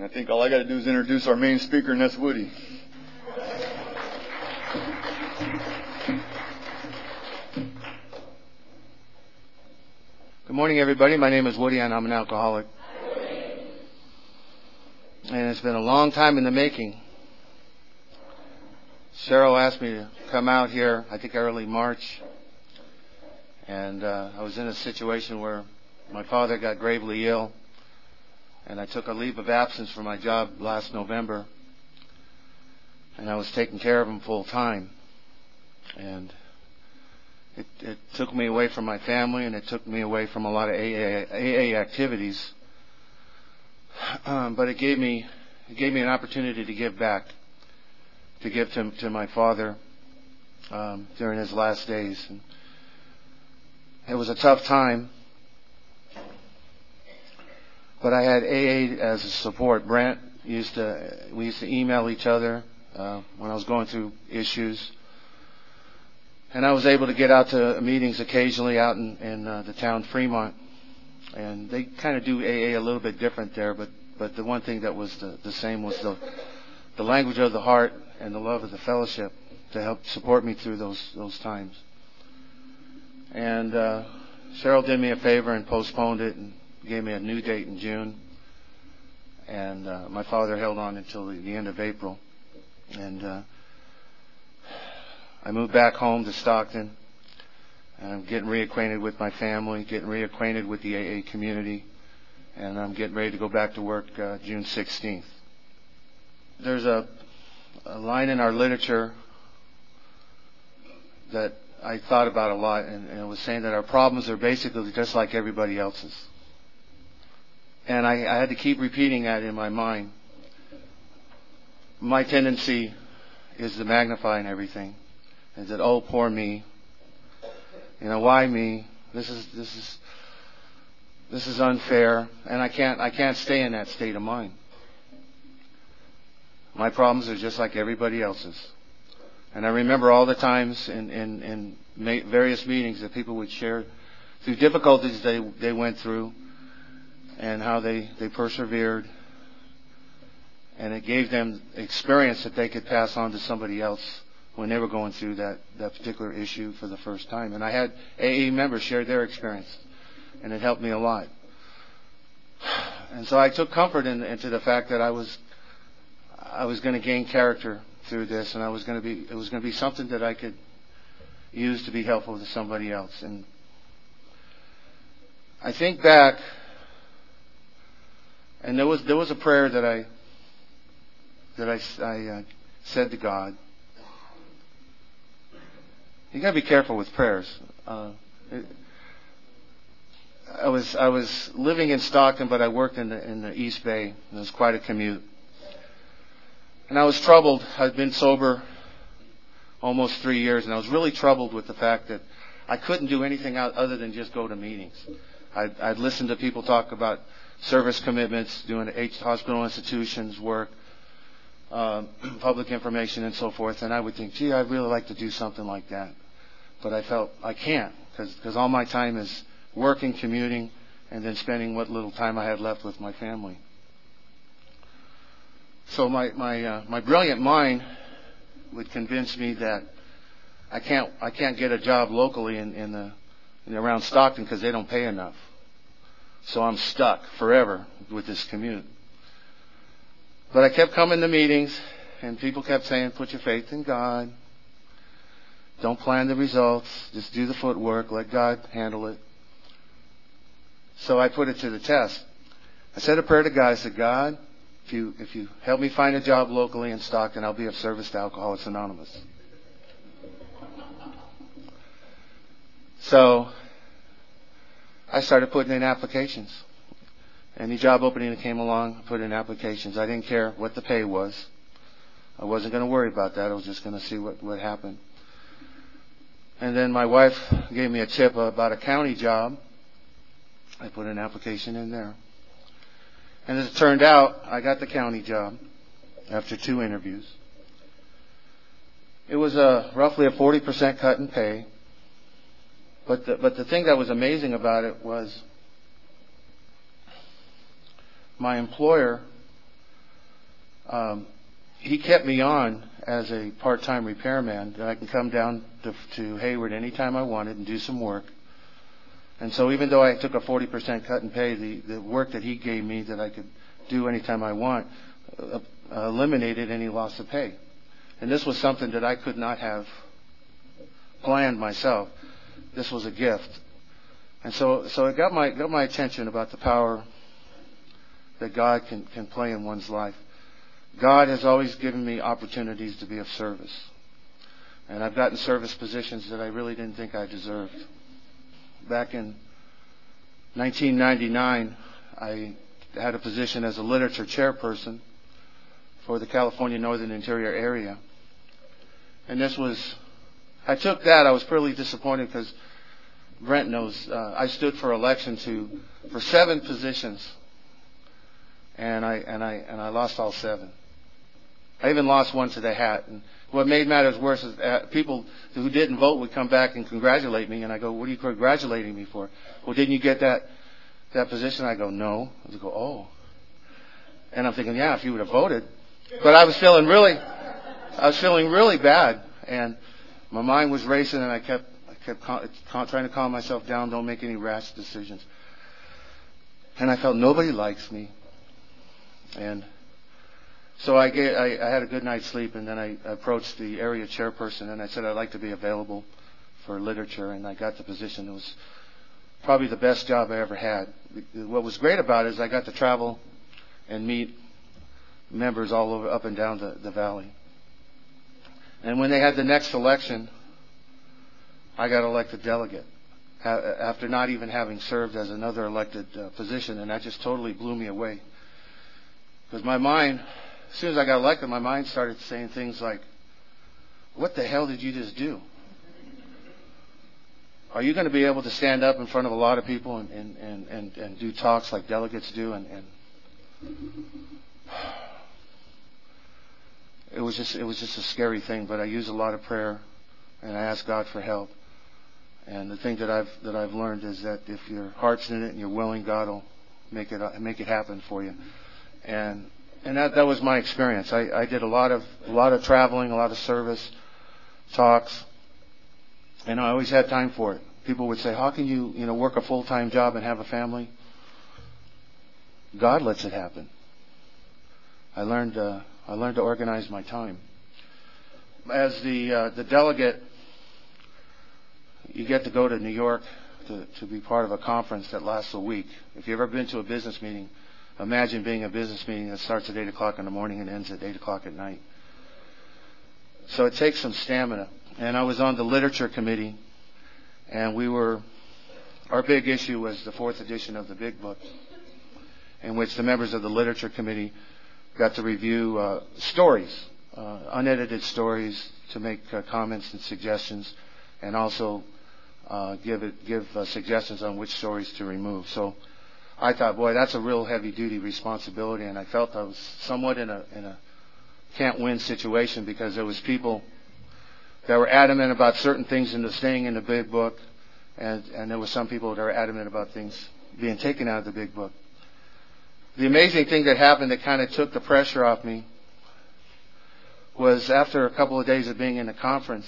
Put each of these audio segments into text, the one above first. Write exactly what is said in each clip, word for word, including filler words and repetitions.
And I think all I got to do is introduce our main speaker, and that's Woody. Good morning, everybody. My name is Woody, and I'm an alcoholic. And it's been a long time in the making. Cheryl asked me to come out here, I think early March. And uh, I was in a situation where my father got gravely ill. And I took a leave of absence from my job last November. And I was taking care of him full time. And it, it took me away from my family, and it took me away from a lot of A A, A A activities. Um, but it gave me it gave me an opportunity to give back, to give to, to my father um, during his last days. And it was a tough time. But I had A A as a support. Brent used to, we used to email each other uh, when I was going through issues. And I was able to get out to meetings occasionally out in, in uh, the town Fremont. And they kind of do A A a little bit different there, but, but the one thing that was the, the same was the, the language of the heart and the love of the fellowship to help support me through those, those times. And uh, Cheryl did me a favor and postponed it and gave me a new date in June, and uh, my father held on until the, the end of April. And uh, I moved back home to Stockton, and I'm getting reacquainted with my family, getting reacquainted with the A A community, and I'm getting ready to go back to work uh, June sixteenth. There's a, a line in our literature that I thought about a lot, and, and it was saying that our problems are basically just like everybody else's. And I, I had to keep repeating that in my mind. My tendency is to magnify everything. Is that, oh, poor me. You know, why me? This is this is this is unfair. And I can't I can't stay in that state of mind. My problems are just like everybody else's. And I remember all the times in, in, in ma- various meetings that people would share through difficulties they they went through, and how they, they persevered, and it gave them experience that they could pass on to somebody else when they were going through that, that particular issue for the first time. And I had A A members share their experience, and it helped me a lot. And so I took comfort in, into the fact that I was I was going to gain character through this, and I was going to be it was going to be something that I could use to be helpful to somebody else. And I think back. And there was there was a prayer that I that I, I uh, said to God. You got to be careful with prayers. Uh, it, I was I was living in Stockton, but I worked in the in the East Bay. And it was quite a commute, and I was troubled. I'd been sober almost three years, and I was really troubled with the fact that I couldn't do anything out other than just go to meetings. I'd, I'd listen to people talk about service commitments, doing H hospital institutions work, uh, public information, and so forth. And I would think, gee, I'd really like to do something like that. But I felt I can't, because all my time is working, commuting, and then spending what little time I had left with my family. So my my uh, my brilliant mind would convince me that I can't I can't get a job locally in, in the in around Stockton because they don't pay enough. So I'm stuck forever with this commute. But I kept coming to meetings, and people kept saying, put your faith in God. Don't plan the results. Just do the footwork. Let God handle it. So I put it to the test. I said a prayer to God. I said, God, if you, if you help me find a job locally in Stockton, I'll be of service to Alcoholics Anonymous. So I started putting in applications. Any job opening that came along, I put in applications. I didn't care what the pay was. I wasn't going to worry about that. I was just going to see what, what happened. And then my wife gave me a tip about a county job. I put an application in there. And as it turned out, I got the county job after two interviews. It was a, roughly a forty percent cut in pay. But the, but the thing that was amazing about it was my employer um, he kept me on as a part-time repairman, that I can come down to, to Hayward anytime I wanted and do some work. And so even though I took a forty percent cut in pay, the, the work that he gave me that I could do anytime I want uh, uh, eliminated any loss of pay. And this was something that I could not have planned myself. This was a gift. And so, so it got my, got my attention about the power that God can, can play in one's life. God has always given me opportunities to be of service. And I've gotten service positions that I really didn't think I deserved. Back in nineteen ninety-nine, I had a position as a literature chairperson for the California Northern Interior area. And this was, I took that, I was pretty disappointed because Brent knows, uh, I stood for election to, for seven positions. And I, and I, and I lost all seven. I even lost one to the hat. And what made matters worse is uh, people who didn't vote would come back and congratulate me. And I go, what are you congratulating me for? Well, didn't you get that, that position? I go, no. They go, oh. And I'm thinking, yeah, if you would have voted. But I was feeling really, I was feeling really bad. And my mind was racing, and I kept, I kept cal- cal- trying to calm myself down, don't make any rash decisions. And I felt nobody likes me. And so I, gave, I, I had a good night's sleep, and then I approached the area chairperson, and I said I'd like to be available for literature, and I got the position. It was probably the best job I ever had. What was great about it is I got to travel and meet members all over, up and down the, the valley. And when they had the next election, I got elected delegate after not even having served as another elected uh, position, and that just totally blew me away. Because my mind, as soon as I got elected, my mind started saying things like, what the hell did you just do? Are you going to be able to stand up in front of a lot of people and, and, and, and, and do talks like delegates do? And, and it was just it was just a scary thing. But I used a lot of prayer, and I asked God for help. And the thing that I've that I've learned is that if your heart's in it and you're willing, God will make it make it happen for you. And and that that was my experience. I, I did a lot of a lot of traveling, a lot of service, talks, and I always had time for it. People would say, "How can you you know work a full time job and have a family?" God lets it happen. I learned uh, I learned to organize my time. As the uh, the delegate, you get to go to New York to, to be part of a conference that lasts a week. If you've ever been to a business meeting, imagine being a business meeting that starts at eight o'clock in the morning and ends at eight o'clock at night. So it takes some stamina. And I was on the literature committee, and we were, our big issue was the fourth edition of the Big Book, in which the members of the literature committee got to review uh, stories, uh, unedited stories, to make uh, comments and suggestions, and also uh, give it, give uh, suggestions on which stories to remove. So I thought, boy, that's a real heavy-duty responsibility, and I felt I was somewhat in a in a can't-win situation, because there was people that were adamant about certain things in the staying in the Big Book, and and there were some people that were adamant about things being taken out of the Big Book. The amazing thing that happened that kind of took the pressure off me was, after a couple of days of being in the conference,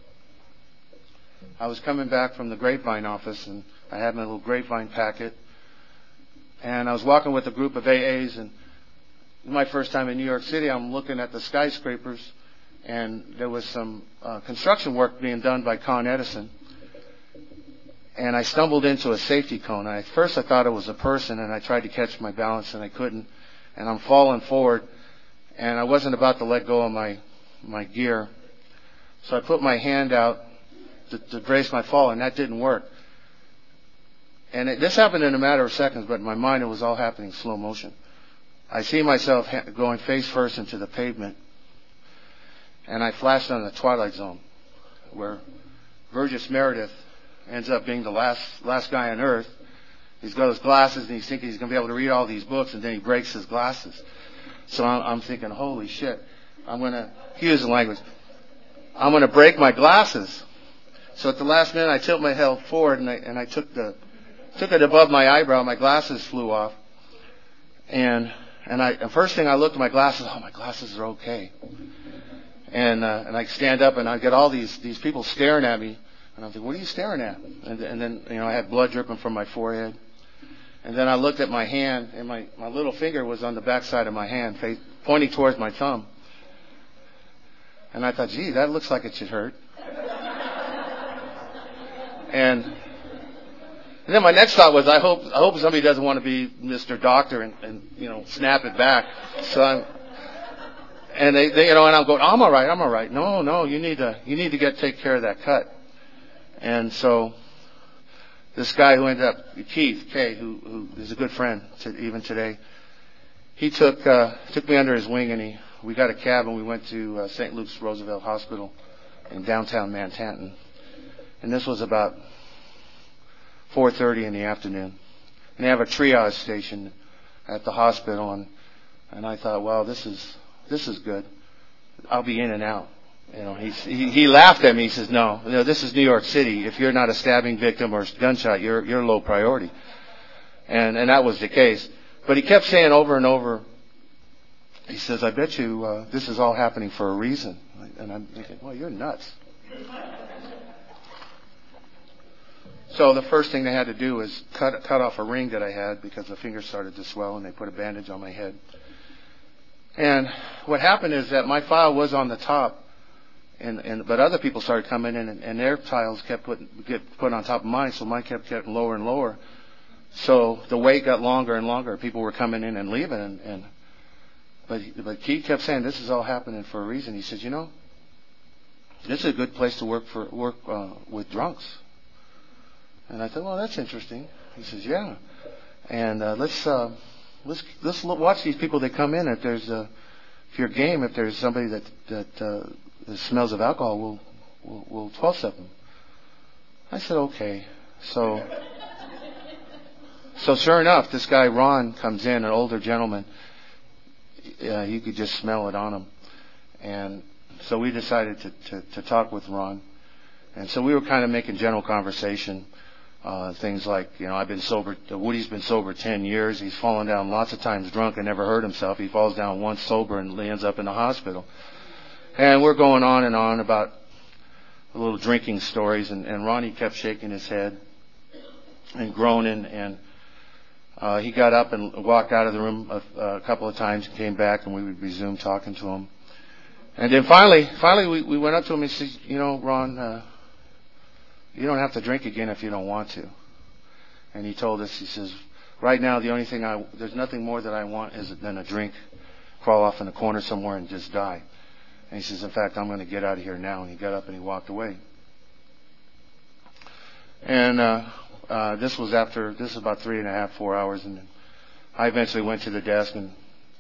I was coming back from the Grapevine office, and I had my little Grapevine packet, and I was walking with a group of A As, and my first time in New York City, I'm looking at the skyscrapers, and there was some uh, construction work being done by Con Edison, and I stumbled into a safety cone. I, at first I thought it was a person, and I tried to catch my balance, and I couldn't, and I'm falling forward, and I wasn't about to let go of my my gear, so I put my hand out to, to brace my fall, and that didn't work. And it, this happened in a matter of seconds, but in my mind it was all happening slow motion. I see myself ha- going face first into the pavement, and I flashed on the Twilight Zone, where Burgess Meredith ends up being the last last guy on Earth. He's got his glasses, and he's thinking he's going to be able to read all these books, and then he breaks his glasses. So I'm, I'm thinking, holy shit, I'm going to, use the language, I'm going to break my glasses. So at the last minute, I tilt my head forward, and I, and I took the took it above my eyebrow. My glasses flew off, and And I, the first thing I looked at my glasses, oh, my glasses are okay. And, uh, and I stand up and I get all these, these people staring at me. And I'm thinking, what are you staring at? And, and then, you know, I had blood dripping from my forehead. And then I looked at my hand, and my, my little finger was on the backside of my hand, face, pointing towards my thumb. And I thought, gee, that looks like it should hurt. and, and then my next thought was, I hope I hope somebody doesn't want to be Mister Doctor and, and you know, snap it back. So I'm, and they, they, you know, and I'm going, I'm all right, I'm all right. No, no, you need to you need to get take care of that cut. And so this guy who ended up, Keith Kay, who, who is a good friend to, even today, he took uh, took me under his wing, and he we got a cab and we went to uh, Saint Luke's Roosevelt Hospital in downtown Manhattan. And this was about four thirty in the afternoon. And they have a triage station at the hospital, and and I thought, well, this is this is good. I'll be in and out. You know, he's, he he laughed at me. He says, "No, you know, this is New York City. If you're not a stabbing victim or gunshot, you're you're low priority." And and that was the case. But he kept saying over and over. He says, "I bet you uh, this is all happening for a reason." And I'm thinking, "Well, you're nuts." So the first thing they had to do was cut cut off a ring that I had because the finger started to swell, and they put a bandage on my head. And what happened is that my file was on the top. And, and but other people started coming in, and, and their tiles kept put get put on top of mine, so mine kept getting lower and lower. So the wait got longer and longer. People were coming in and leaving, and, and but but Keith kept saying, "This is all happening for a reason." He says, "You know, this is a good place to work for work uh, with drunks." And I thought, "Well, that's interesting." He says, "Yeah, and uh, let's uh, let's let's watch these people that come in. If there's a if you're game, if there's somebody that that uh, the smells of alcohol, we'll, we'll, we'll twelve-step them." I said, okay. So, so sure enough, this guy, Ron, comes in, an older gentleman. Uh, you could just smell it on him. And so we decided to, to, to talk with Ron. And so we were kind of making general conversation. Uh, things like, you know, I've been sober, Woody's been sober ten years. He's fallen down lots of times drunk and never hurt himself. He falls down once sober and ends up in the hospital. And we're going on and on about little drinking stories, and, and Ronnie kept shaking his head and groaning, and uh, he got up and walked out of the room a, a couple of times and came back, and we would resume talking to him. And then finally, finally we, we went up to him and said, "You know, Ron, uh, you don't have to drink again if you don't want to." And he told us, he says, "Right now, the only thing I, there's nothing more that I want is than a drink, crawl off in a corner somewhere and just die." And he says, "In fact, I'm going to get out of here now." And he got up and he walked away. And uh, uh, this was after, this was about three and a half, four hours. And I eventually went to the desk and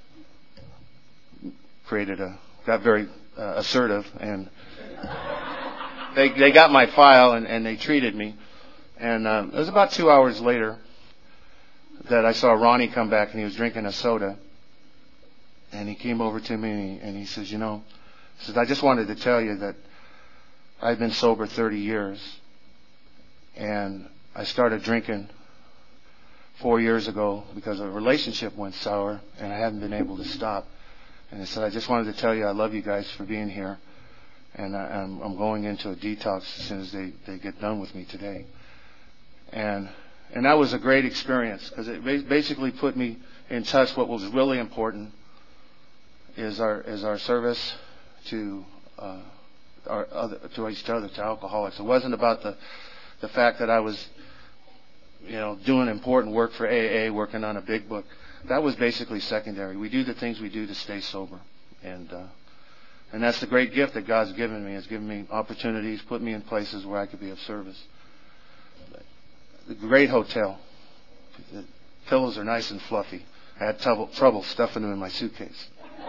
created a, got very uh, assertive. And they they got my file and, and they treated me. And um, it was about two hours later that I saw Ronnie come back, and he was drinking a soda. And he came over to me and he, and he says, "You know," he says, "I just wanted to tell you that I've been sober thirty years, and I started drinking four years ago because a relationship went sour, and I haven't been able to stop. And he said, I just wanted to tell you I love you guys for being here, and I, I'm, I'm going into a detox as soon as they, they get done with me today." And and that was a great experience because it basically put me in touch. What was really important is our is our service to uh, our other, to each other, to alcoholics. It wasn't about the the fact that I was, you know, doing important work for A A, working on a big book. That was basically secondary. We do the things we do to stay sober, and uh, and that's the great gift that God's given me. Has given me opportunities, put me in places where I could be of service. The great hotel. The pillows are nice and fluffy. I had trouble, trouble stuffing them in my suitcase.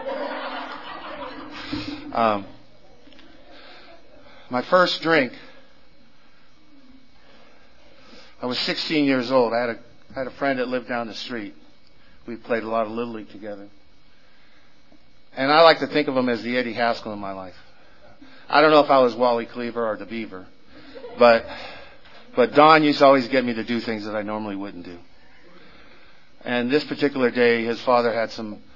Um, my first drink, I was sixteen years old. I had a had a friend that lived down the street. We played a lot of Little League together. And I like to think of him as the Eddie Haskell in my life. I don't know if I was Wally Cleaver or the Beaver, but but Don used to always get me to do things that I normally wouldn't do. And this particular day, his father had some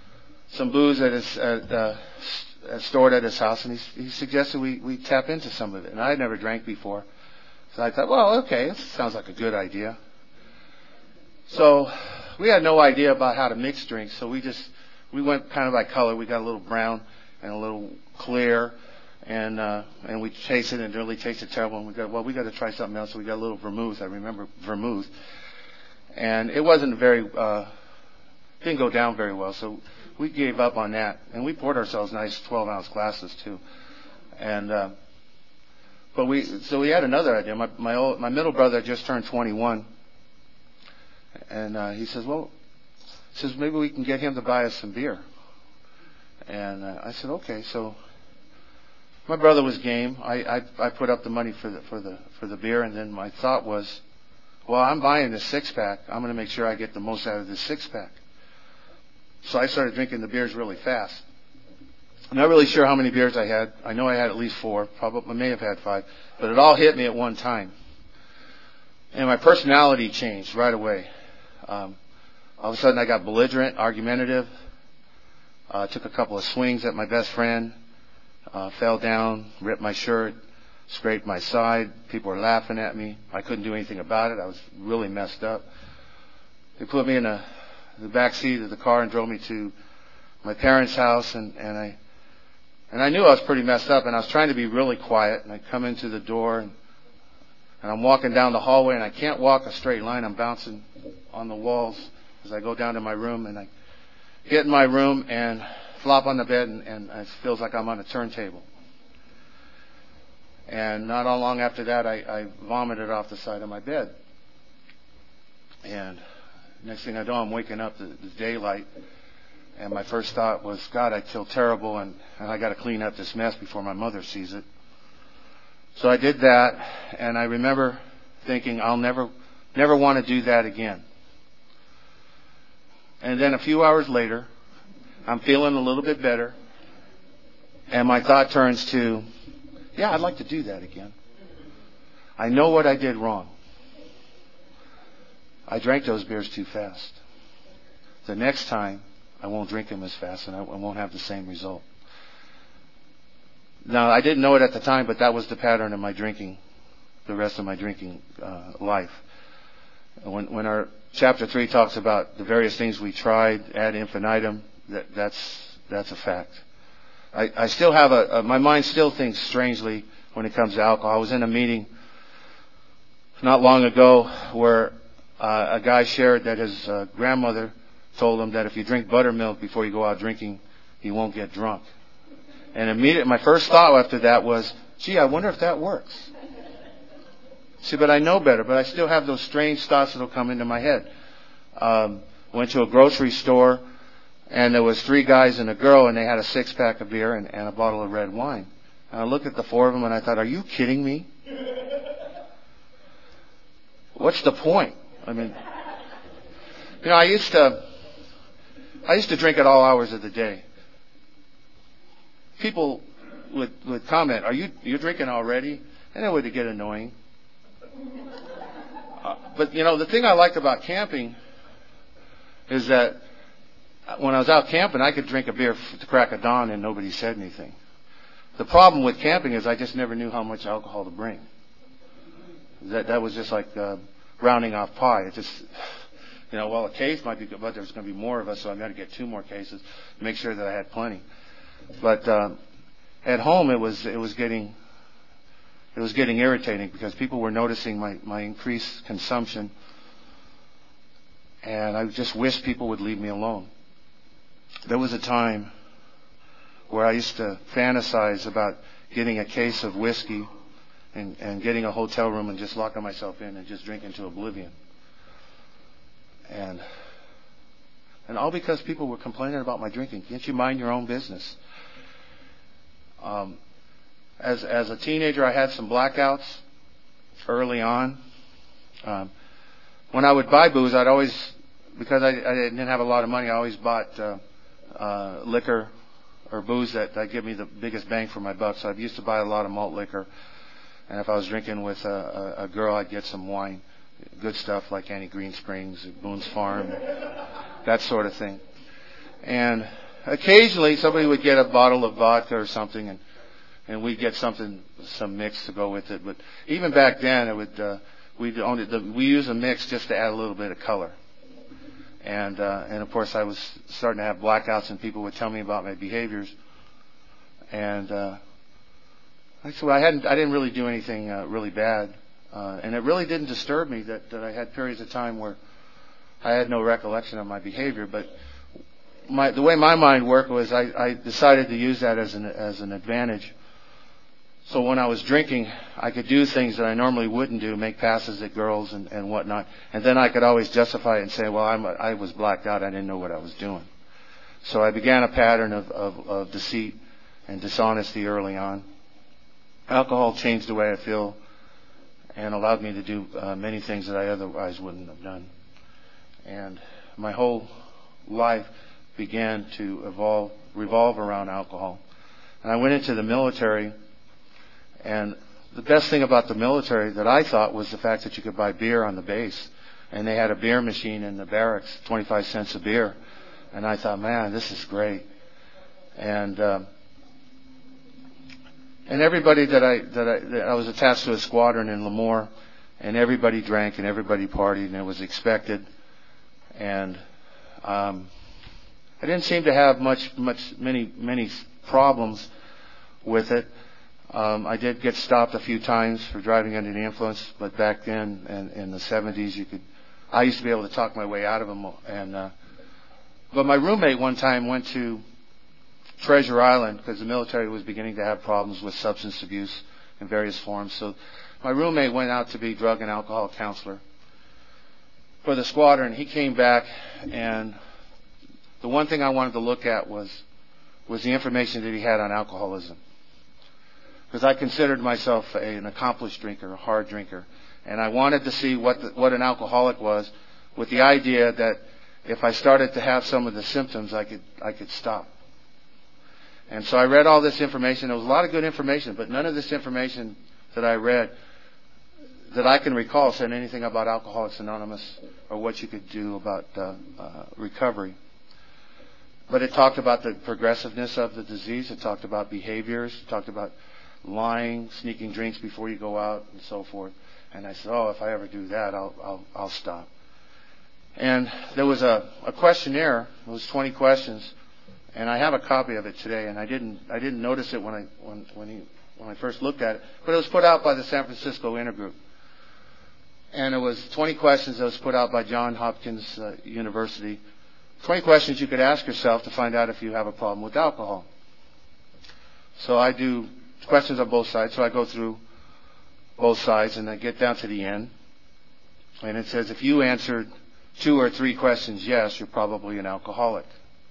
some booze at his, at, uh, stored at his house, and he, he suggested we, we tap into some of it. And I had never drank before. So I thought, well, okay, it sounds like a good idea. So we had no idea about how to mix drinks, so we just, we went kind of by color. We got a little brown and a little clear, and uh, and we tasted it, and it really tasted terrible. And we got, well, we got to try something else. So we got a little vermouth. I remember vermouth. And it wasn't very, uh, didn't go down very well, so we gave up on that. And we poured ourselves nice twelve-ounce glasses, too. And, uh, but we, so we had another idea. My, my old, my middle brother just turned twenty-one. And, uh, he says, well, he says, maybe we can get him to buy us some beer. And, uh, I said, okay. So my brother was game. I, I, I put up the money for the, for the, for the beer. And then my thought was, well, I'm buying this six pack. I'm going to make sure I get the most out of this six pack. So I started drinking the beers really fast. I'm not really sure how many beers I had. I know I had at least four. Probably, I may have had five. But it all hit me at one time. And my personality changed right away. Um, all of a sudden I got belligerent, argumentative. Uh, took a couple of swings at my best friend. Uh, fell down, ripped my shirt, scraped my side. People were laughing at me. I couldn't do anything about it. I was really messed up. They put me in a, the back seat of the car and drove me to my parents' house, and, and I and I knew I was pretty messed up, and I was trying to be really quiet. And I come into the door, and, and I'm walking down the hallway, and I can't walk a straight line. I'm bouncing on the walls as I go down to my room, and I get in my room and flop on the bed, and, and it feels like I'm on a turntable. And not all long after that, I, I vomited off the side of my bed. And next thing I know, I'm waking up to the daylight. And my first thought was, God, I feel terrible, and, and I got to clean up this mess before my mother sees it. So I did that, and I remember thinking, I'll never, never want to do that again. And then a few hours later, I'm feeling a little bit better, and my thought turns to, yeah, I'd like to do that again. I know what I did wrong. I drank those beers too fast. The next time, I won't drink them as fast, and I won't have the same result. Now, I didn't know it at the time, but that was the pattern of my drinking, the rest of my drinking uh, life. When, when our chapter three talks about the various things we tried ad infinitum, that, that's that's a fact. I, I still have a, a, my mind still thinks strangely when it comes to alcohol. I was in a meeting not long ago where uh, a guy shared that his uh, grandmother told him that if you drink buttermilk before you go out drinking, you won't get drunk. And immediately, my first thought after that was, gee, I wonder if that works. See, but I know better, but I still have those strange thoughts that'll come into my head. Um, went to a grocery store, and there was three guys and a girl, and they had a six-pack of beer and, and a bottle of red wine. And I looked at the four of them, and I thought, are you kidding me? What's the point? I mean, you know, I used to, I used to drink at all hours of the day. People would would comment, "Are you you drinking already?" And it would get annoying. Uh, but you know, the thing I liked about camping is that when I was out camping, I could drink a beer f- to crack of dawn and nobody said anything. The problem with camping is I just never knew how much alcohol to bring. That that was just like uh, rounding off pie. It just, you know, well, a case might be good, but there's going to be more of us, so I've got to get two more cases, make sure that I had plenty. But uh, at home, it was it was getting it was getting irritating because people were noticing my, my increased consumption, and I just wished people would leave me alone. There was a time where I used to fantasize about getting a case of whiskey and, and getting a hotel room and just locking myself in and just drinking to oblivion. And and all because people were complaining about my drinking. Can't you mind your own business? Um, as as a teenager, I had some blackouts early on. Um, when I would buy booze, I'd always, because I, I didn't have a lot of money, I always bought uh, uh, liquor or booze that, that give me the biggest bang for my buck. So I used to buy a lot of malt liquor. And if I was drinking with a, a, a girl, I'd get some wine. Good stuff like Annie Green Springs, Boone's Farm, that sort of thing. And occasionally somebody would get a bottle of vodka or something, and and we'd get something, some mix to go with it. But even back then, it would uh, we'd only the, we use a mix just to add a little bit of color. And uh, and of course, I was starting to have blackouts, and people would tell me about my behaviors. And uh, actually, I hadn't, I didn't really do anything uh, really bad, uh, and it really didn't disturb me that, that I had periods of time where I had no recollection of my behavior. But my, the way my mind worked was, I, I decided to use that as an as an advantage. So when I was drinking, I could do things that I normally wouldn't do, make passes at girls and, and whatnot. And then I could always justify it and say, well, I'm, I was blacked out. I didn't know what I was doing. So I began a pattern of, of, of deceit and dishonesty early on. Alcohol changed the way I feel and allowed me to do uh, many things that I otherwise wouldn't have done. And my whole life began to evolve, revolve around alcohol. And I went into the military. And the best thing about the military that I thought was the fact that you could buy beer on the base. And they had a beer machine in the barracks, twenty-five cents a beer. And I thought, man, this is great. And um, and everybody that I that I that I was attached to a squadron in Lemoore, and everybody drank and everybody partied, and it was expected. And um, I didn't seem to have much much many many problems with it. Um, I did get stopped a few times for driving under the influence, but back then, in, in the seventies, you could. I used to be able to talk my way out of them. And uh, but my roommate one time went to Treasure Island because the military was beginning to have problems with substance abuse in various forms. So my roommate went out to be drug and alcohol counselor for the squadron. He came back, and the one thing I wanted to look at was was the information that he had on alcoholism. Because I considered myself a, an accomplished drinker, a hard drinker. And I wanted to see what the, what an alcoholic was, with the idea that if I started to have some of the symptoms, I could I could stop. And so I read all this information. There was a lot of good information, but none of this information that I read that I can recall said anything about Alcoholics Anonymous or what you could do about uh, uh, recovery. But it talked about the progressiveness of the disease. It talked about behaviors. It talked about lying, sneaking drinks before you go out, and so forth. And I said, oh, if I ever do that, I'll I'll, I'll stop. And there was a, a questionnaire. It was twenty questions, and I have a copy of it today. And I didn't I didn't notice it when I when when he when I first looked at it, but it was put out by the San Francisco Intergroup. And it was twenty questions that was put out by Johns Hopkins uh, University. twenty questions you could ask yourself to find out if you have a problem with alcohol. So I do questions on both sides. So I go through both sides, and I get down to the end. And it says, if you answered two or three questions yes, you're probably an alcoholic.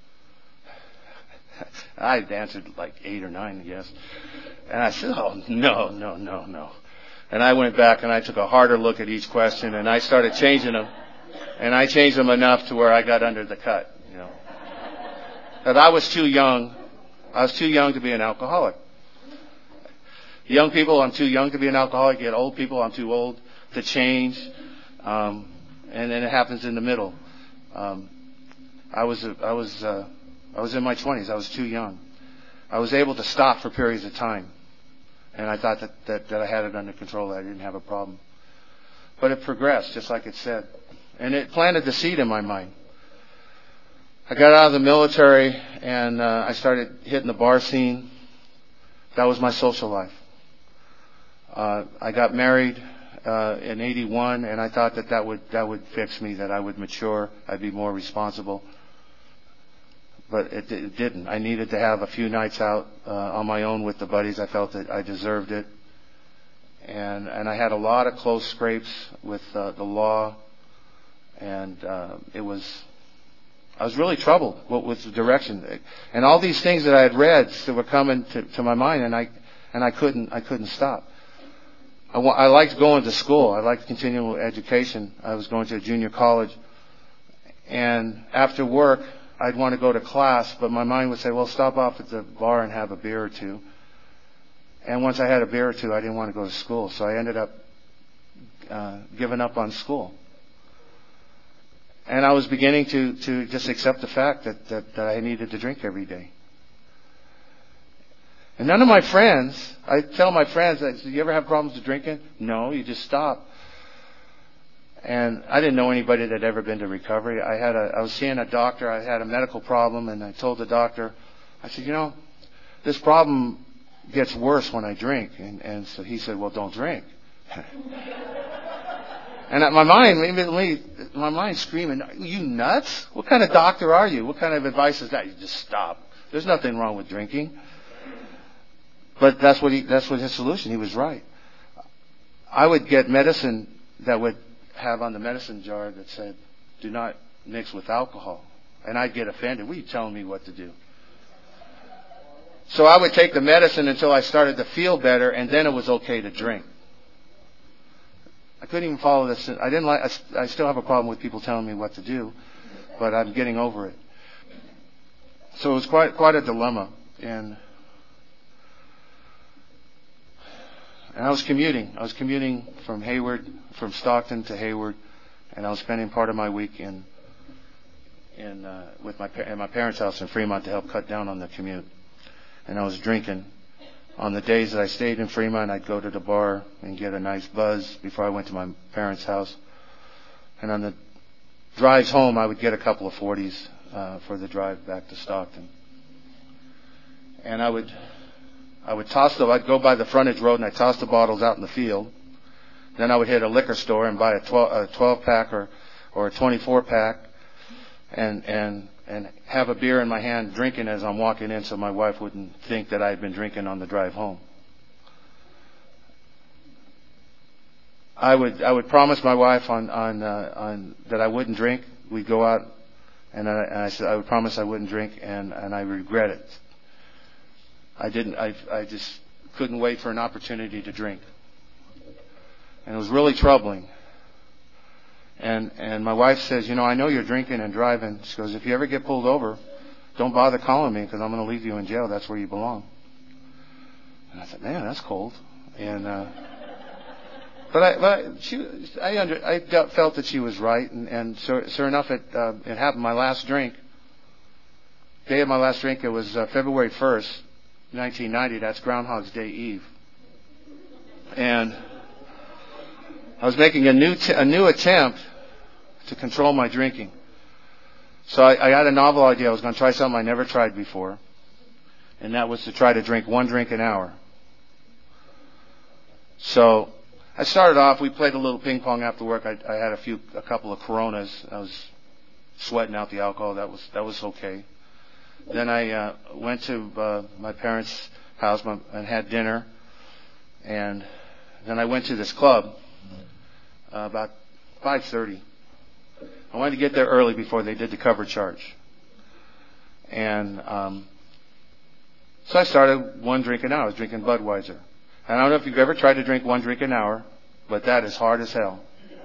I answered like eight or nine yes. And I said, oh, no, no, no, no. And I went back and I took a harder look at each question, and I started changing them. And I changed them enough to where I got under the cut, you know. But I was too young. I was too young to be an alcoholic. Young people, I'm too young to be an alcoholic. Yet old people, I'm too old to change. Um, and then it happens in the middle. Um, I was, I was, uh, I was in my twenties. I was too young. I was able to stop for periods of time, and I thought that, that, that I had it under control. That I didn't have a problem. But it progressed, just like it said, and it planted the seed in my mind. I got out of the military, and uh, I started hitting the bar scene. That was my social life. Uh, I got married uh, in eighty-one, and I thought that that would that would fix me, that I would mature, I'd be more responsible. But it, it didn't. I needed to have a few nights out uh, on my own with the buddies. I felt that I deserved it, and and I had a lot of close scrapes with uh, the law, and uh, it was. I was really troubled with the direction, and all these things that I had read that were coming to, to my mind, and I and I couldn't I couldn't stop. I, I liked going to school. I liked continual education. I was going to a junior college, and after work, I'd want to go to class, but my mind would say, "Well, stop off at the bar and have a beer or two." And once I had a beer or two, I didn't want to go to school, so I ended up uh, giving up on school. And I was beginning to, to just accept the fact that, that, that I needed to drink every day. And none of my friends, I tell my friends, I say, you ever have problems with drinking? No, you just stop. And I didn't know anybody that had ever been to recovery. I had a, I was seeing a doctor. I had a medical problem, and I told the doctor, I said, you know, this problem gets worse when I drink. And, and so he said, well, don't drink. And my mind, my mind screaming, you nuts? What kind of doctor are you? What kind of advice is that? You just stop. There's nothing wrong with drinking. But that's what he, that's what his solution. He was right. I would get medicine that would have on the medicine jar that said, do not mix with alcohol. And I'd get offended. What are you telling me what to do? So I would take the medicine until I started to feel better, and then it was okay to drink. I couldn't even follow this. I didn't like, I, I still have a problem with people telling me what to do, but I'm getting over it. So it was quite, quite a dilemma. And, and I was commuting. I was commuting from Hayward, from Stockton to Hayward, and I was spending part of my week in, in, uh, with my, at my parents' house in Fremont to help cut down on the commute. And I was drinking. On the days that I stayed in Fremont, I'd go to the bar and get a nice buzz before I went to my parents' house. And on the drives home, I would get a couple of forties uh, for the drive back to Stockton. And I would, I would toss the, I'd go by the frontage road and I'd toss the bottles out in the field. Then I would hit a liquor store and buy a twelve, a twelve pack or, or a twenty-four pack, and and. and have a beer in my hand, drinking as I'm walking in, so my wife wouldn't think that I had been drinking on the drive home. I would I would promise my wife on on uh, on that I wouldn't drink. We'd go out, and I, and I said I would promise I wouldn't drink, and and I regret it. I didn't. I I just couldn't wait for an opportunity to drink, and it was really troubling. And and my wife says, you know, I know you're drinking and driving. She goes, if you ever get pulled over, don't bother calling me because I'm going to leave you in jail. That's where you belong. And I said, man, that's cold. And uh, but I but she I under I felt that she was right. And, and sure, sure enough, it uh, it happened. My last drink, day of my last drink, it was uh, February first, nineteen ninety. That's Groundhog's Day Eve. And I was making a new t- a new attempt to control my drinking. So I, I had a novel idea. I was going to try something I never tried before, and that was to try to drink one drink an hour. So I started off. We played a little ping pong after work. I, I had a few, a couple of Coronas. I was sweating out the alcohol. That was that was okay. Then I uh, went to uh, my parents' house my, and had dinner, and then I went to this club. Uh, about five thirty. I wanted to get there early before they did the cover charge. And um, so I started one drink an hour. I was drinking Budweiser. And I don't know if you've ever tried to drink one drink an hour, but that is hard as hell.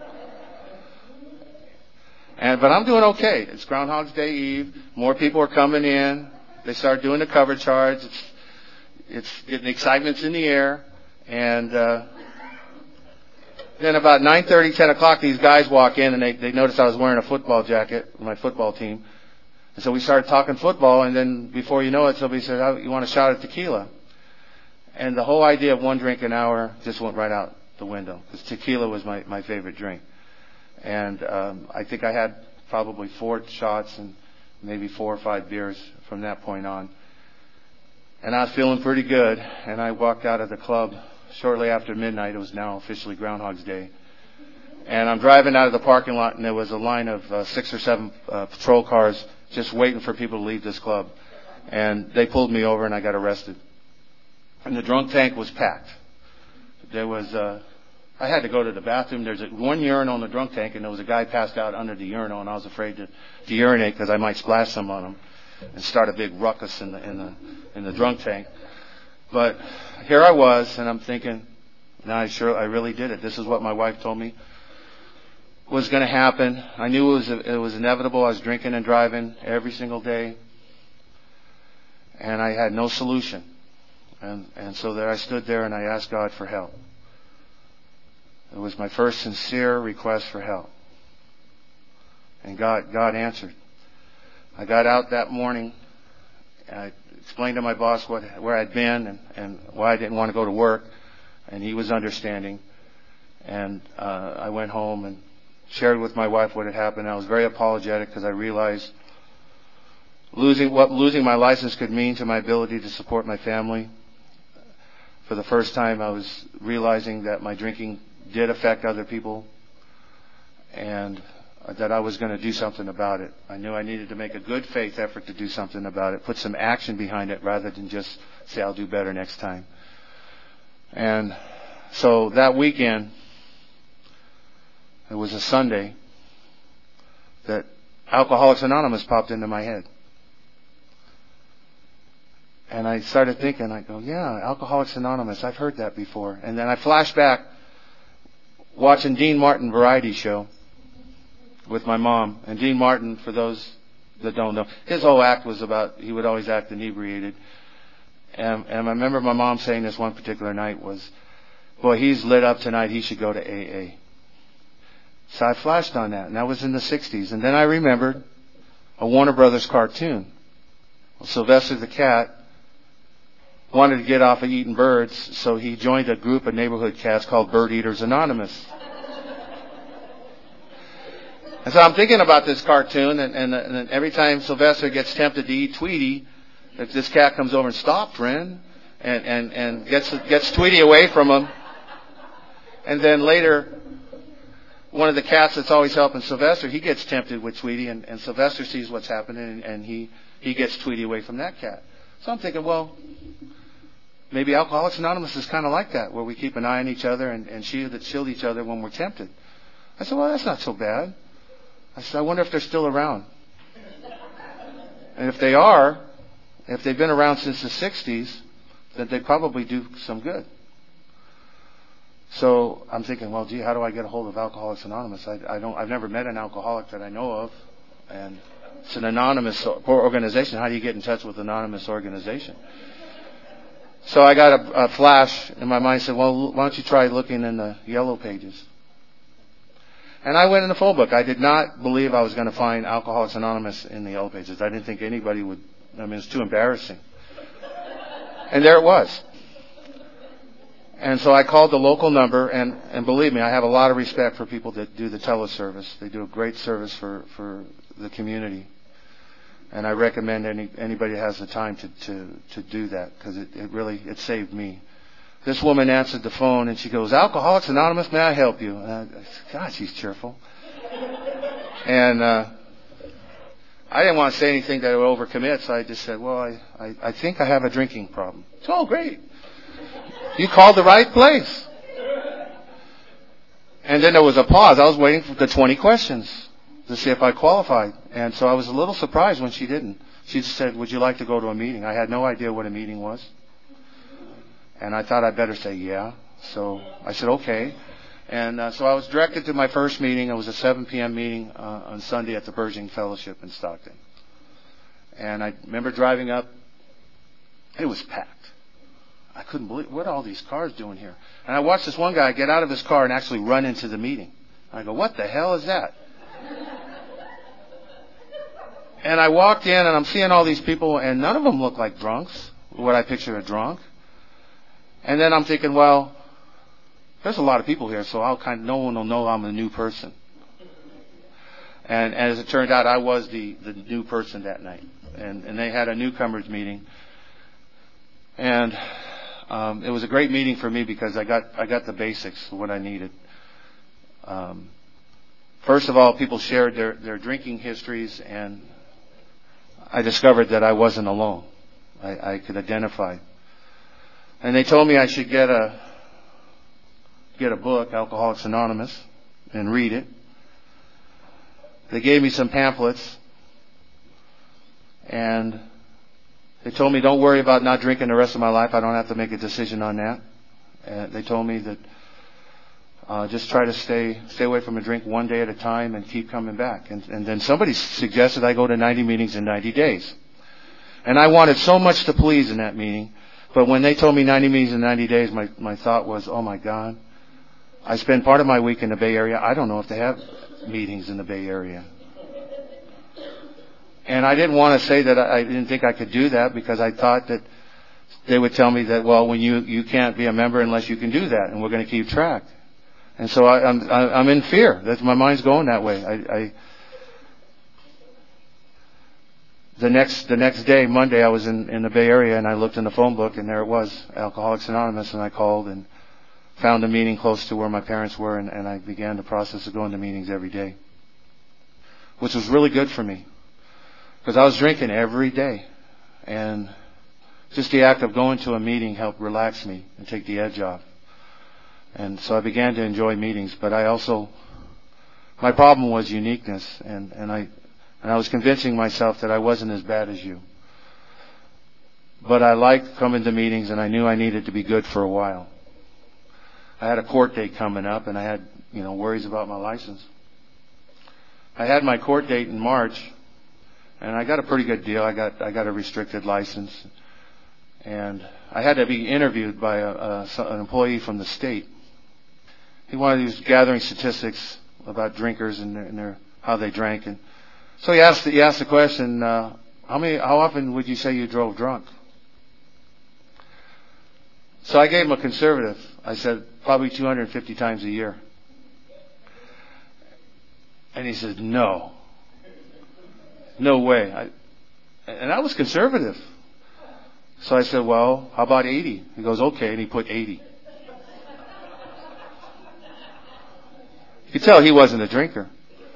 And but I'm doing okay. It's Groundhog's Day Eve. More people are coming in. They start doing the cover charge. It's, it's getting excitement's in the air. And uh, then about nine thirty, ten o'clock, these guys walk in and they, they noticed I was wearing a football jacket with my football team. And so we started talking football, and then before you know it, somebody said, oh, you want a shot at tequila? And the whole idea of one drink an hour just went right out the window, because tequila was my, my favorite drink. And um, I think I had probably four shots and maybe four or five beers from that point on. And I was feeling pretty good, and I walked out of the club shortly after midnight. It was now officially Groundhog's Day. And I'm driving out of the parking lot, and there was a line of uh, six or seven uh, patrol cars just waiting for people to leave this club. And they pulled me over, and I got arrested. And the drunk tank was packed. There was, uh, I had to go to the bathroom. There's a, one urinal in the drunk tank, and there was a guy passed out under the urinal, and I was afraid to, to urinate because I might splash some on him and start a big ruckus in the in the in the drunk tank. But here I was, and I'm thinking, no, I sure I really did it. This is what my wife told me was going to happen. I knew it was it was inevitable. I was drinking and driving every single day, and I had no solution. And and so there I stood there, and I asked God for help. It was my first sincere request for help. And God, God answered. I got out that morning. I explained to my boss what, where I'd been and, and why I didn't want to go to work. And he was understanding. And uh, I went home and shared with my wife what had happened. I was very apologetic because I realized losing what losing my license could mean to my ability to support my family. For the first time, I was realizing that my drinking did affect other people, and that I was going to do something about it. I knew I needed to make a good faith effort to do something about it, put some action behind it rather than just say I'll do better next time. And so that weekend, it was a Sunday, that Alcoholics Anonymous popped into my head. And I started thinking, I go, yeah, Alcoholics Anonymous, I've heard that before. And then I flashed back watching Dean Martin variety show with my mom. And Dean Martin, for those that don't know, his whole act was about, he would always act inebriated. And, and I remember my mom saying this one particular night was, boy, he's lit up tonight, he should go to A A. So I flashed on that, and that was in the sixties. And then I remembered a Warner Brothers cartoon. Well, Sylvester the cat wanted to get off of eating birds, so he joined a group of neighborhood cats called Bird Eaters Anonymous. And so I'm thinking about this cartoon, and, and, and every time Sylvester gets tempted to eat Tweety, if this cat comes over and stop, friend, and, and, and gets gets Tweety away from him. And then later, one of the cats that's always helping Sylvester, he gets tempted with Tweety, and, and Sylvester sees what's happening, and, and he, he gets Tweety away from that cat. So I'm thinking, well, maybe Alcoholics Anonymous is kind of like that, where we keep an eye on each other and, and shield, shield each other when we're tempted. I said, well, that's not so bad. I said, I wonder if they're still around. And if they are, if they've been around since the sixties, then they probably do some good. So I'm thinking, well, gee, how do I get a hold of Alcoholics Anonymous? I, I don't, I've never met an alcoholic that I know of, and it's an anonymous organization. How do you get in touch with an anonymous organization? So I got a, a flash in my mind, said, well, why don't you try looking in the yellow pages? And I went in the phone book. I did not believe I was going to find Alcoholics Anonymous in the yellow pages. I didn't think anybody would, I mean, it's too embarrassing. And there it was. And so I called the local number, and, and believe me, I have a lot of respect for people that do the teleservice. They do a great service for, for the community. And I recommend any anybody that has the time to, to, to do that, because it, it really, it saved me. This woman answered the phone, and she goes, Alcoholics Anonymous, may I help you? And I, I said, God, she's cheerful. And uh, I didn't want to say anything that would overcommit, so I just said, well, I, I, I think I have a drinking problem. Said, oh, great. You called the right place. And then there was a pause. I was waiting for the twenty questions to see if I qualified. And so I was a little surprised when she didn't. She just said, would you like to go to a meeting? I had no idea what a meeting was. And I thought I'd better say yeah. So I said, okay. And uh, so I was directed to my first meeting. It was a seven p.m. meeting uh, on Sunday at the Berging Fellowship in Stockton. And I remember driving up. It was packed. I couldn't believe, what are all these cars doing here? And I watched this one guy get out of his car and actually run into the meeting. I go, what the hell is that? And I walked in, and I'm seeing all these people, and none of them look like drunks, what I picture a drunk. And then I'm thinking, well, there's a lot of people here, so I'll kind of, no one will know I'm a new person. And, and as it turned out, I was the, the new person that night. And, and they had a newcomers meeting. And um, it was a great meeting for me because I got I got the basics of what I needed. Um, first of all, people shared their, their drinking histories, and I discovered that I wasn't alone. I, I could identify. And they told me I should get a get a book, Alcoholics Anonymous, and read it. They gave me some pamphlets, and they told me, don't worry about not drinking the rest of my life. I don't have to make a decision on that. And they told me that uh, just try to stay stay away from a drink one day at a time and keep coming back. And, and then somebody suggested I go to ninety meetings in ninety days. And I wanted so much to please in that meeting. But when they told me ninety meetings in ninety days, my, my thought was, oh my God, I spend part of my week in the Bay Area. I don't know if they have meetings in the Bay Area. And I didn't want to say that I didn't think I could do that, because I thought that they would tell me that, well, when you, you can't be a member unless you can do that, and we're going to keep track. And so I, I'm, I'm in fear. That's, my mind's going that way. I, I, the next, the next day, Monday, I was in, in the Bay Area, and I looked in the phone book, and there it was, Alcoholics Anonymous, and I called and found a meeting close to where my parents were, and, and I began the process of going to meetings every day, which was really good for me, because I was drinking every day, and just the act of going to a meeting helped relax me and take the edge off. And so I began to enjoy meetings, but I also, my problem was uniqueness, and, and I and I was convincing myself that I wasn't as bad as you. But I liked coming to meetings, and I knew I needed to be good for a while. I had a court date coming up, and I had, you know, worries about my license. I had my court date in March, and I got a pretty good deal. I got I got a restricted license, and I had to be interviewed by a, a, an employee from the state. He wanted, he was gathering statistics about drinkers and, their, and their, how they drank, and so he asked he asked the question, uh, how many how often would you say you drove drunk? So I gave him a conservative. I said probably two hundred fifty times a year, and he said no, no way. I, and I was conservative. So I said, well, how about eighty? He goes, okay, and he put eighty. You could tell he wasn't a drinker.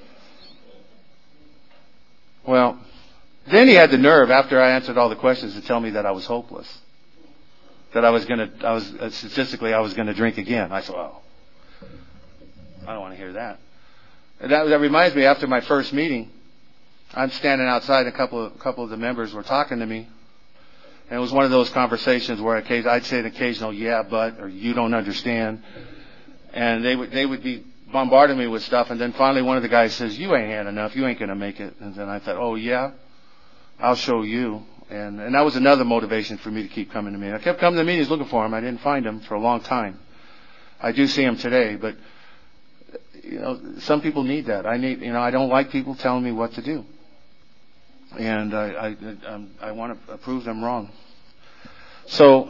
Well, then he had the nerve, after I answered all the questions, to tell me that I was hopeless. That I was going to, I was, uh, statistically, I was going to drink again. I said, well, I don't want to hear that. And that. That reminds me, after my first meeting, I'm standing outside, and a couple of, a couple of the members were talking to me. And it was one of those conversations where I'd say an occasional, yeah, but, or you don't understand. And they would, they would be bombarding me with stuff. And then finally one of the guys says, you ain't had enough. You ain't going to make it. And then I thought, oh, yeah, I'll show you. And, and that was another motivation for me to keep coming to meetings. I kept coming to meetings looking for him. I didn't find him for a long time. I do see him today, but, you know, some people need that. I need, you know, I don't like people telling me what to do. And I, I, um, I want to prove them wrong. So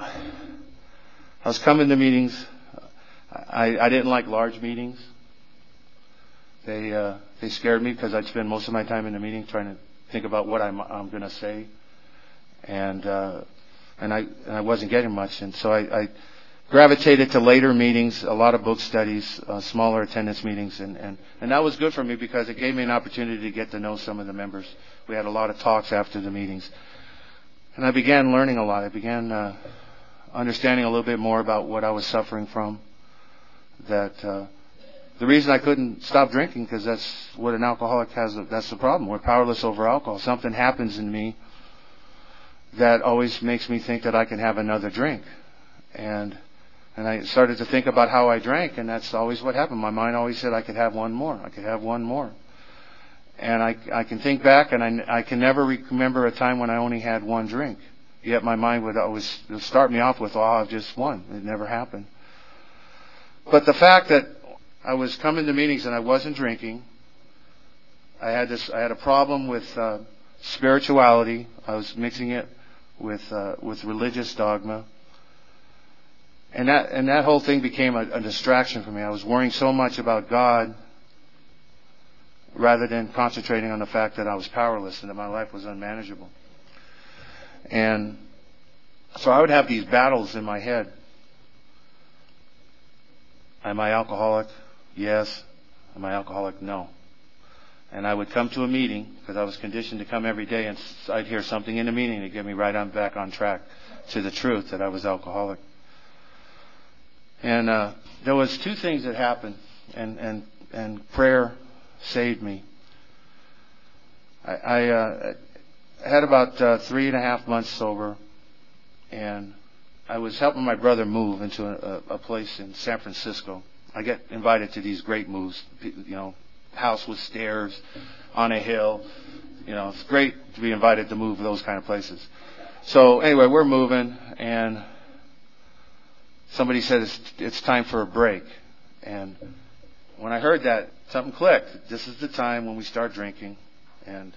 I was coming to meetings. I, I didn't like large meetings. They uh, they scared me, because I'd spend most of my time in the meeting trying to think about what I'm, I'm going to say, and uh, and I and I wasn't getting much. And so I, I gravitated to later meetings, a lot of book studies, uh, smaller attendance meetings, and, and, and that was good for me, because it gave me an opportunity to get to know some of the members. We had a lot of talks after the meetings. And I began learning a lot. I began uh, understanding a little bit more about what I was suffering from. That uh, the reason I couldn't stop drinking, because that's what an alcoholic has. That's the problem. We're powerless over alcohol. Something happens in me that always makes me think that I can have another drink. And and I started to think about how I drank, and that's always what happened. My mind always said I could have one more. I could have one more. And I, I can think back, and I, I can never remember a time when I only had one drink. Yet my mind would always start me off with, oh, I've just one. It never happened. But the fact that I was coming to meetings and I wasn't drinking, I had this. I had a problem with uh, spirituality. I was mixing it with uh, with religious dogma, and that and that whole thing became a, a distraction for me. I was worrying so much about God, rather than concentrating on the fact that I was powerless and that my life was unmanageable. And so I would have these battles in my head. Am I alcoholic? Yes. Am I alcoholic? No. And I would come to a meeting, because I was conditioned to come every day, and I'd hear something in the meeting to get me right on back on track to the truth that I was alcoholic. And uh, there was two things that happened, and, and, and prayer saved me. I, I uh, had about uh, three and a half months sober, and I was helping my brother move into a, a place in San Francisco. I get invited to these great moves, you know, house with stairs on a hill. You know, it's great to be invited to move those kind of places. So anyway, we're moving, and somebody said it's, it's time for a break. And when I heard that, something clicked. This is the time when we start drinking. And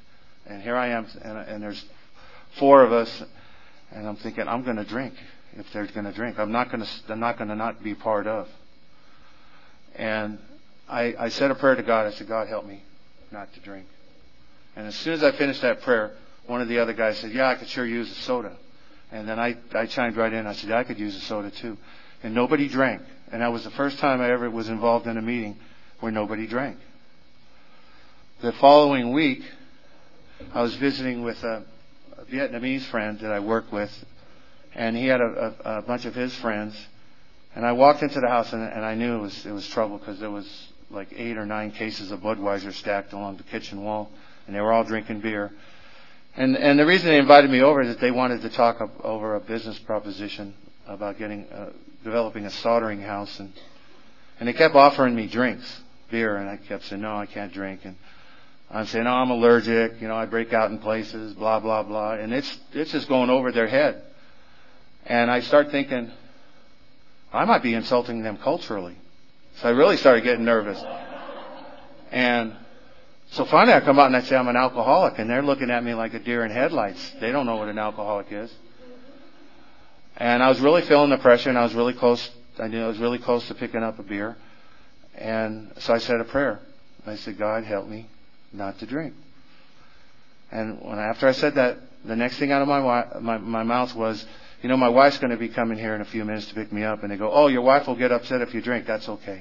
And here I am, and, and there's four of us, and I'm thinking, I'm going to drink if they're going to drink. I'm not going to. I'm not going to not be part of. And I, I said a prayer to God. I said, God, help me not to drink. And as soon as I finished that prayer, one of the other guys said, yeah, I could sure use a soda. And then I, I chimed right in. I said, yeah, I could use a soda too. And nobody drank. And that was the first time I ever was involved in a meeting where nobody drank. The following week, I was visiting with a, a Vietnamese friend that I worked with, and he had a, a, a bunch of his friends. And I walked into the house, and, and I knew it was it was trouble because there was like eight or nine cases of Budweiser stacked along the kitchen wall, and they were all drinking beer. And and the reason they invited me over is that they wanted to talk up, over a business proposition about getting uh, developing a soldering house, and and they kept offering me drinks, beer, and I kept saying no, I can't drink, and I'm saying no, I'm allergic, you know, I break out in places, blah blah blah, and it's it's just going over their head, and I start thinking, I might be insulting them culturally. So I really started getting nervous. And so finally I come out and I say I'm an alcoholic, and they're looking at me like a deer in headlights. They don't know what an alcoholic is. And I was really feeling the pressure, and I was really close. I knew I was really close to picking up a beer. And so I said a prayer. I said, God, help me not to drink. And when after I said that, the next thing out of my my, my mouth was, you know, my wife's going to be coming here in a few minutes to pick me up. And they go, oh, your wife will get upset if you drink. That's okay.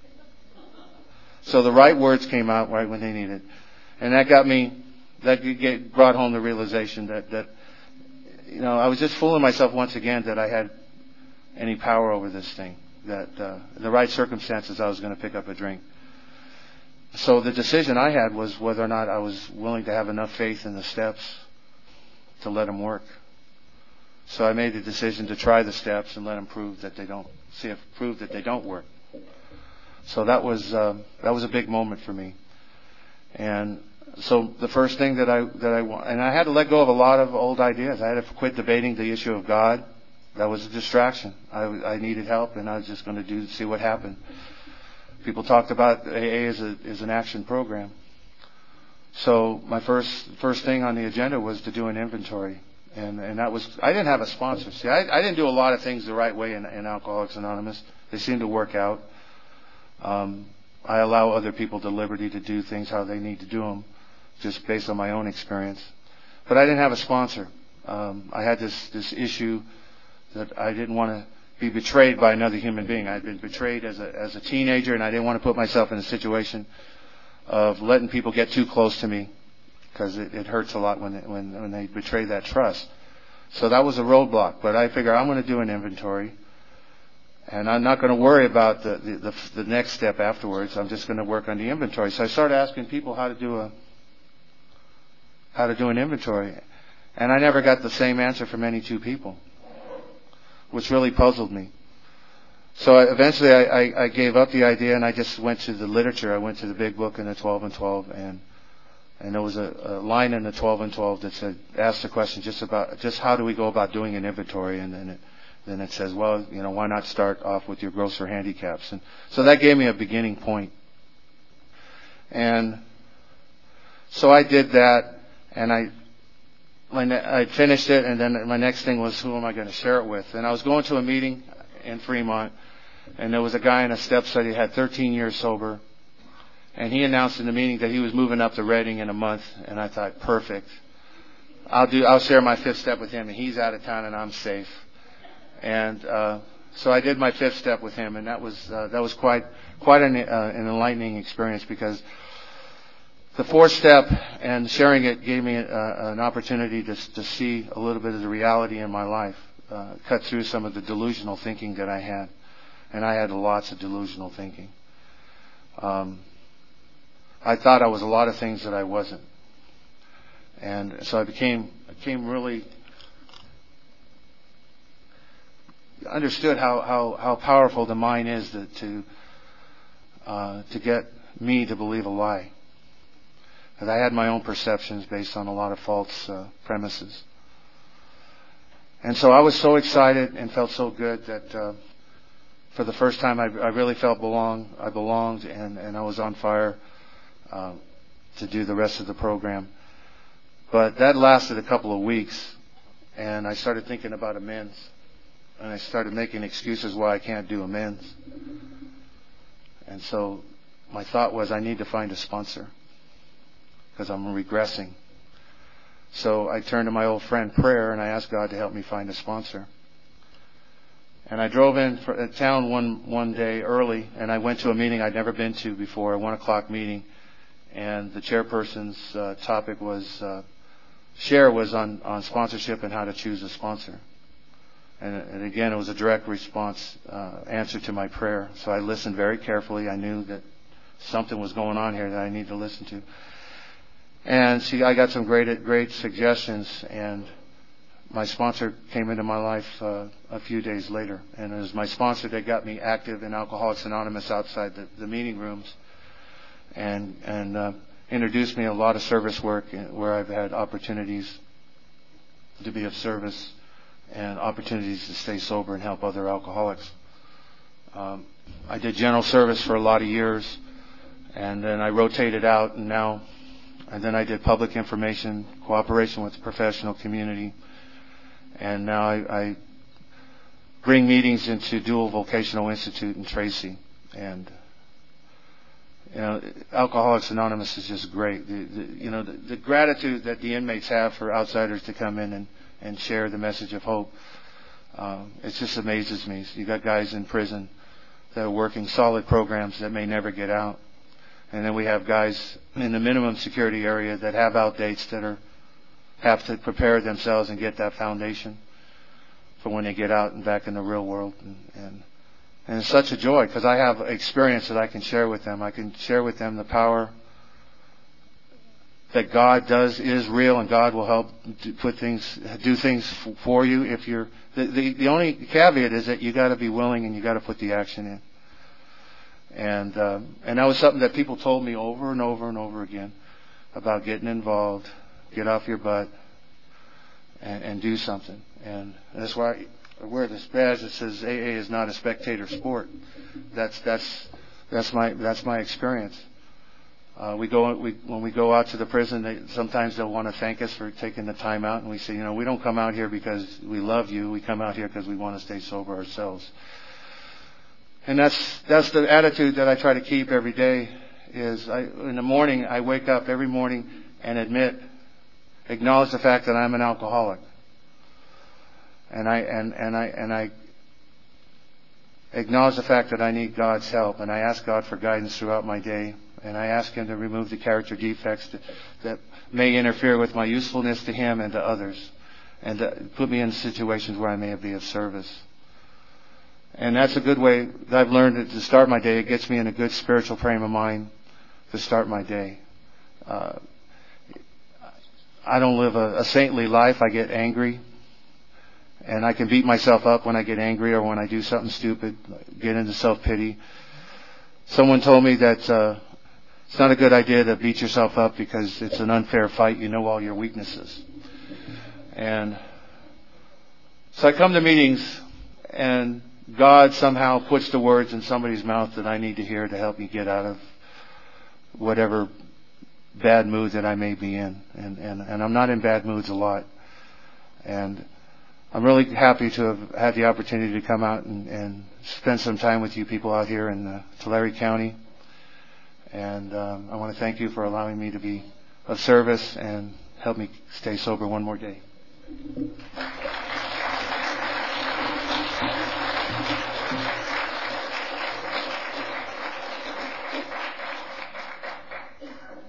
So the right words came out right when they needed. And that got me, that brought home the realization that, that, you know, I was just fooling myself once again that I had any power over this thing. That uh, in the right circumstances I was going to pick up a drink. So the decision I had was whether or not I was willing to have enough faith in the steps to let them work. So I made the decision to try the steps and let them prove that they don't see if prove that they don't work. So that was uh, that was a big moment for me. And so the first thing that I that I want, and I had to let go of a lot of old ideas. I had to quit debating the issue of God. That was a distraction. I, I needed help, and I was just going to do see what happened. People talked about A A as a as an action program. So my first first thing on the agenda was to do an inventory. And and that was, I didn't have a sponsor. See, I, I didn't do a lot of things the right way in, in Alcoholics Anonymous. They seem to work out. Um, I allow other people the liberty to do things how they need to do them, just based on my own experience. But I didn't have a sponsor. Um, I had this, this issue that I didn't want to be betrayed by another human being. I had been betrayed as a, as a teenager, and I didn't want to put myself in a situation of letting people get too close to me, because it, it hurts a lot when, it, when when they betray that trust. So that was a roadblock. But I figure I'm going to do an inventory, and I'm not going to worry about the, the, the, the next step afterwards. I'm just going to work on the inventory. So I started asking people how to do a how to do an inventory, and I never got the same answer from any two people, which really puzzled me. So I, eventually I, I, I gave up the idea, and I just went to the literature. I went to the Big Book and the twelve and twelve, and And there was a, a line in the twelve and twelve that said, ask the question just about, just how do we go about doing an inventory? And then it, then it says, well, you know, why not start off with your grosser handicaps? And so that gave me a beginning point. And so I did that, and I, my, I finished it, and then my next thing was, who am I going to share it with? And I was going to a meeting in Fremont, and there was a guy in a step study who had thirteen years sober. And he announced in the meeting that he was moving up to Redding in a month, and I thought, perfect. I'll do. I'll share my fifth step with him, and he's out of town, and I'm safe. And uh, so I did my fifth step with him, and that was uh, that was quite quite an, uh, an enlightening experience, because the fourth step and sharing it gave me uh, an opportunity to to see a little bit of the reality in my life, uh, cut through some of the delusional thinking that I had, and I had lots of delusional thinking. Um, I thought I was a lot of things that I wasn't. And so I became, became really understood how, how, how powerful the mind is to, to, uh, to get me to believe a lie. Because I had my own perceptions based on a lot of false uh, premises. And so I was so excited and felt so good that uh, for the first time I, I really felt belong. I belonged, and, and I was on fire uh, to do the rest of the program. But that lasted a couple of weeks, and I started thinking about amends. And I started making excuses why I can't do amends. And so my thought was, I need to find a sponsor because I'm regressing. So I turned to my old friend Prayer, and I asked God to help me find a sponsor. And I drove in for, uh, town one one day early, and I went to a meeting I'd never been to before, a one o'clock meeting. And the chairperson's uh, topic was, uh, share was on, on sponsorship and how to choose a sponsor. And, and again, it was a direct response, uh, answer to my prayer. So I listened very carefully. I knew that something was going on here that I need to listen to. And see, I got some great, great suggestions, and my sponsor came into my life uh, a few days later. And it was my sponsor that got me active in Alcoholics Anonymous outside the, the meeting rooms, and and uh, introduced me a lot of service work where I've had opportunities to be of service and opportunities to stay sober and help other alcoholics. Um, I did general service for a lot of years, and then I rotated out, and now, and then I did public information, cooperation with the professional community, and now I, I bring meetings into Dual Vocational Institute in Tracy. And you know, Alcoholics Anonymous is just great. The, the, you know, the, the gratitude that the inmates have for outsiders to come in and, and share the message of hope, um, it just amazes me. You got guys in prison that are working solid programs that may never get out, and then we have guys in the minimum security area that have outdates that are have to prepare themselves and get that foundation for when they get out and back in the real world. And, and, and it's such a joy because I have experience that I can share with them. I can share with them the power that God does is real, and God will help do, put things, do things for you. If you're the, the, the only caveat is that you got to be willing and you got to put the action in. And uh, and that was something that people told me over and over and over again about getting involved. Get off your butt and, and do something. And that's why I wear this badge that says A A is not a spectator sport. That's that's that's my that's my experience. Uh, we go we, when we go out to the prison. They, sometimes they'll want to thank us for taking the time out, and we say, you know, we don't come out here because we love you. We come out here because we want to stay sober ourselves. And that's that's the attitude that I try to keep every day. Is I, in the morning I wake up every morning and admit. Acknowledge the fact that I'm an alcoholic, and I and, and I and I acknowledge the fact that I need God's help, and I ask God for guidance throughout my day, and I ask Him to remove the character defects that, that may interfere with my usefulness to Him and to others, and to put me in situations where I may be of service. And that's a good way that I've learned to start my day. It gets me in a good spiritual frame of mind to start my day. Uh, I don't live a, a saintly life. I get angry. And I can beat myself up when I get angry or when I do something stupid, get into self-pity. Someone told me that uh, it's not a good idea to beat yourself up because it's an unfair fight. You know all your weaknesses. And so I come to meetings, and God somehow puts the words in somebody's mouth that I need to hear to help me get out of whatever bad mood that I may be in. And, and, and I'm not in bad moods a lot. And I'm really happy to have had the opportunity to come out and, and spend some time with you people out here in uh, Tulare County. And um, I want to thank you for allowing me to be of service and help me stay sober one more day.